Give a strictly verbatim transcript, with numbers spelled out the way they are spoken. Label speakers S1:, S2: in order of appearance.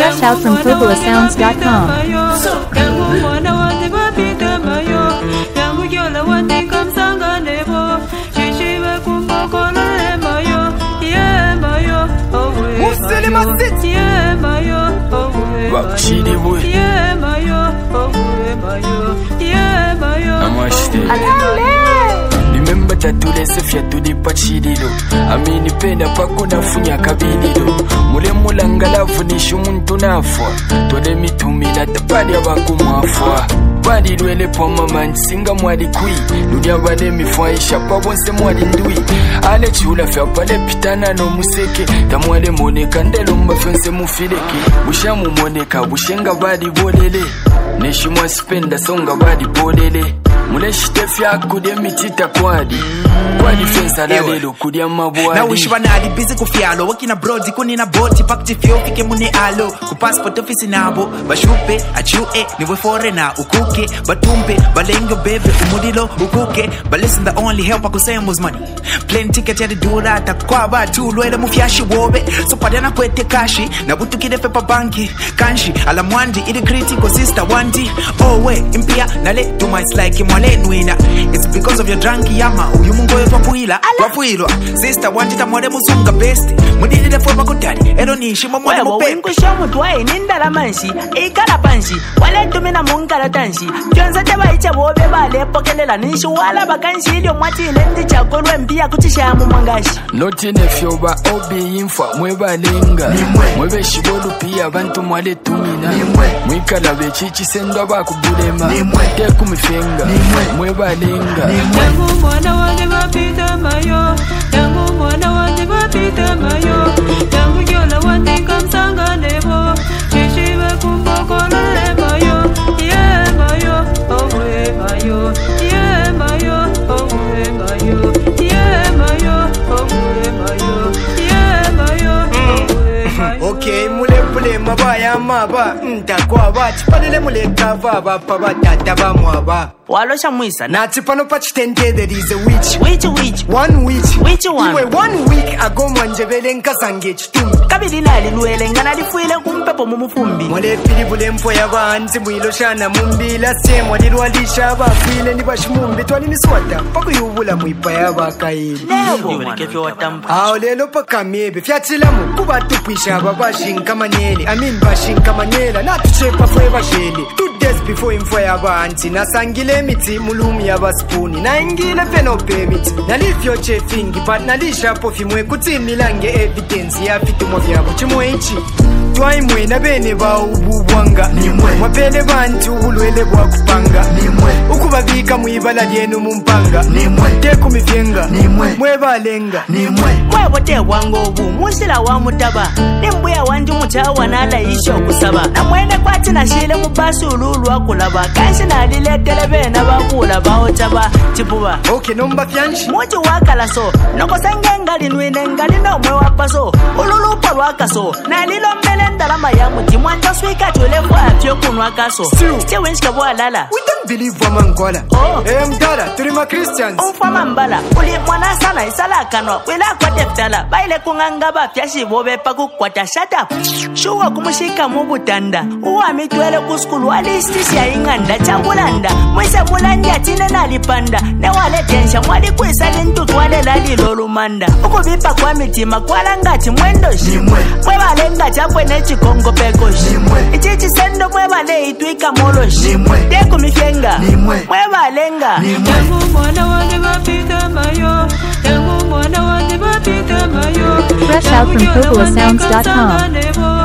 S1: Fresh out from Fubula Sounds dot com.
S2: Remember tatulese fyatuli pachililo amini pena pakuna funya kabililo mule mulanga lavunisha umuntu nafwa tole mitumila tabali abakumwafwa bali lwele poma mansinga mwali kui lulia bale mifwaisha pabonse mwali ndui ale chula fya pale pitana no museke tamwale moneka ndelo mafense mufileke bushamu moneka bushenga bali bolele neshimwa spenda songa bali bolele mule shitefya kudia mitita kwadi kwadi fensa lalelo kudia mabwadi
S3: na wishi banali busy kufyalo wakina brodi kunina boti pakti fyo fike mune alo ku passport office nabo bashupe achue niwe foreigner ukuke batumpe balengo bebe umudilo ukuke but listen the only help I could say was money plane ticket ya dura takwa ba tu lwele mufyashi wobe so padana kwete kashi na butukide fepa banki kanshi ala mwandi ili critical sister wandi oh we impia nale to my like mwale nwina it's because of your drunky yama uyu mungo yepa puila wafuilwa sister wandi tamwale musunga best mudili de foba kutari ero nishi mwale mupe
S4: wengu shomu tuwae nindala manshi ikala panshi wale tumina mungala tanshi kionza teba icha wobe bale pokelela nishi wala bakanshi ilio mwati ilendi chakolwe mpia kutisha mu mangashi
S2: notine fyoba obi infwa mweba lenga mwebe shibolu pia abantu mwale tumina mwikala bechichi sendo bakubulema teku mifenga mweba lenga
S5: yangu mwana wange bapita mayo yangu mwana wange bapita mayo yangu yola wange kamsanga nebo chishiwe kumbokolo mayo yeah mayo oh we mayo yeah mayo oh we mayo yeah mayo oh we mayo yeah mayo oh we mayo
S6: okay mule pule mabaya maba ntakwa bati palele mule kava bapa batata bamwaba
S4: walosha mwisa
S6: nati pano pachitende there is a witch
S4: witch witch
S6: one witch
S4: witch one
S6: iwe one week ago mwanjebele nkasange chitumbi
S4: kabili nali luele ngana lifuile kumpepo mumufumbi
S6: mwale pili bule mfo yabanzi mwilo shana mumbila se mwali lwalisha bafuile ni bashimumbi twali niswata paku yubula mwipa yabakaili
S4: lebo iwe kefyo watampa
S6: hao lelo paka miebe fyatilamu kuba tupisha babashinka manyele I mean bashinka manyela natuchepa fwe bashele two days before imfo yabanzi nasangile miti mulumi yabaspuni na ingile fenope miti nalifyo chefingi but nalisha pofi mwe kutimilange evidence ya fitumo vyabo chimwe ichi twai mwe na bene ba ububwanga nimwe mwapele bantu bulwele bwa kupanga nimwe ukubabika mwibala lyenu mumpanga nimwe teku mifyenga nimwe mwe balenga nimwe
S4: mwe bote wango obu musila wa mutaba nimbuya wandi mutawa nala isho kusaba na mwene kwati na shile mubasu ululu akulaba kanshi na liletele bena bakula baotaba chipuba
S6: okay nomba fyanshi
S4: muji wakala so noko sengengali nwine ngali no mwe wapaso ululu palwakaso na lilo mbele ndalama ya muti mwanja swika tule kwa afyo kunwa kaso still wenshika bwa lala
S6: we don't believe wamangola
S4: oh
S6: eh mdala tuli ma Christians
S4: umfama mbala uli mwana sana isala kanwa wela kwa teftala baile kunganga ba fyashi bobe paku kwata shut up shuwa kumushika mu butanda uwa mitwele kuskulu alisti ya inganda changulanda mwese mulanja tine nalipanda ne wale tensha mwali kwisali ntutu wale lali lolumanda ukubipa kwa mitima kwala ngati mwendoshi mwe balenga chapwe nechi kongo pekoshi ichichi sendo mwe bale itwika moloshi teku mifyenga mwe balenga
S5: yangu mwana wange bapita mayo yangu mwana wange bapita mayo
S1: Fresh out from Fubula Sounds dot com.